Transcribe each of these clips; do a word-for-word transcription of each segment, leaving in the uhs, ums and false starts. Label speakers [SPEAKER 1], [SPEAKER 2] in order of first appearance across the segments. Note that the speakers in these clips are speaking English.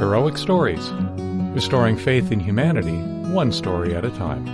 [SPEAKER 1] Heroic Stories, restoring faith in humanity, one story at a time.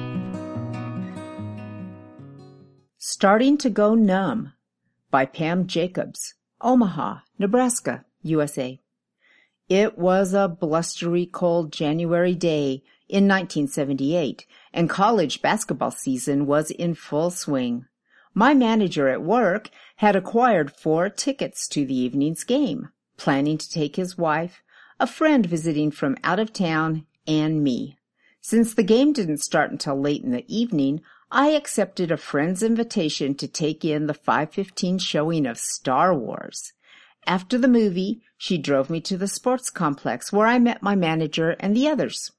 [SPEAKER 2] Starting to Go Numb by Pam Jacobs, Omaha, Nebraska, U S A. It was a blustery, cold January day in nineteen seventy-eight, and college basketball season was in full swing. My manager at work had acquired four tickets to the evening's game, planning to take his wife, a friend visiting from out of town, and me. Since the game didn't start until late in the evening, I accepted a friend's invitation to take in the five fifteen showing of Star Wars. After the movie, she drove me to the sports complex where I met my manager and the others.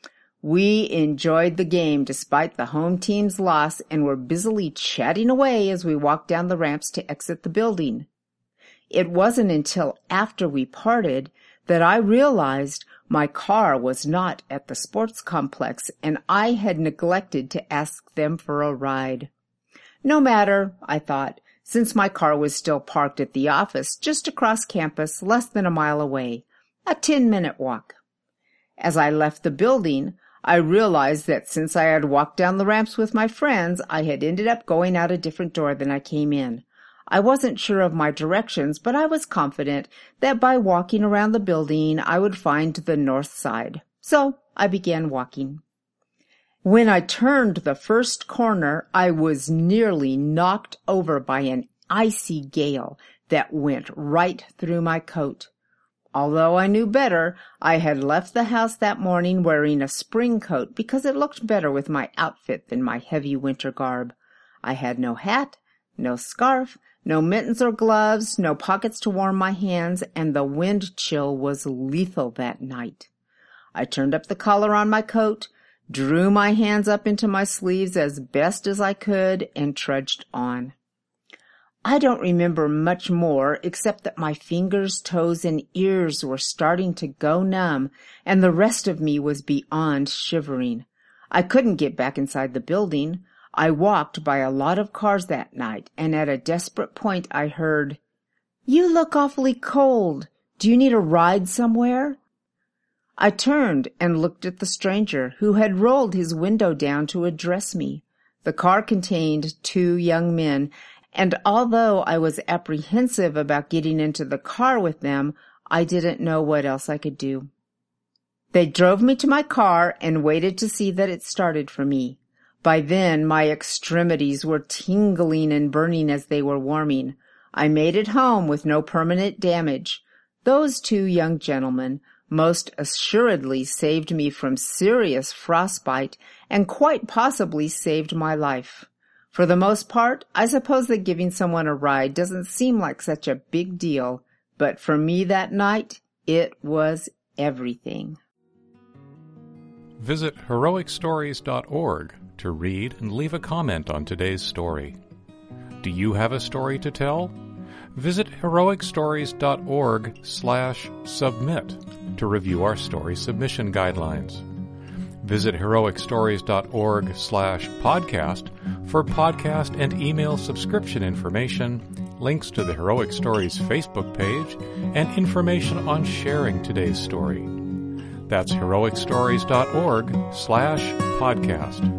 [SPEAKER 2] We enjoyed the game despite the home team's loss and were busily chatting away as we walked down the ramps to exit the building. It wasn't until after we parted that I realized my car was not at the sports complex and I had neglected to ask them for a ride. No matter, I thought, since my car was still parked at the office just across campus, less than a mile away, a ten-minute walk. As I left the building, I realized that since I had walked down the ramps with my friends, I had ended up going out a different door than I came in. I wasn't sure of my directions, but I was confident that by walking around the building, I would find the north side. So I began walking. When I turned the first corner, I was nearly knocked over by an icy gale that went right through my coat. Although I knew better, I had left the house that morning wearing a spring coat because it looked better with my outfit than my heavy winter garb. I had no hat, no scarf, no mittens or gloves, no pockets to warm my hands, and the wind chill was lethal that night. I turned up the collar on my coat, drew my hands up into my sleeves as best as I could, and trudged on. I don't remember much more except that my fingers, toes, and ears were starting to go numb, and the rest of me was beyond shivering. I couldn't get back inside the building. I walked by a lot of cars that night, and at a desperate point I heard, "You look awfully cold. Do you need a ride somewhere?" I turned and looked at the stranger, who had rolled his window down to address me. The car contained two young men, and although I was apprehensive about getting into the car with them, I didn't know what else I could do. They drove me to my car and waited to see that it started for me. By then, my extremities were tingling and burning as they were warming. I made it home with no permanent damage. Those two young gentlemen most assuredly saved me from serious frostbite and quite possibly saved my life. For the most part, I suppose that giving someone a ride doesn't seem like such a big deal, but for me that night, it was everything.
[SPEAKER 1] Visit heroic stories dot org to read and leave a comment on today's story. Do you have a story to tell? Visit heroic stories dot org slash submit to review our story submission guidelines. Visit heroic stories dot org slash podcast for podcast and email subscription information, links to the Heroic Stories Facebook page, and information on sharing today's story. That's heroic stories dot org slash podcast.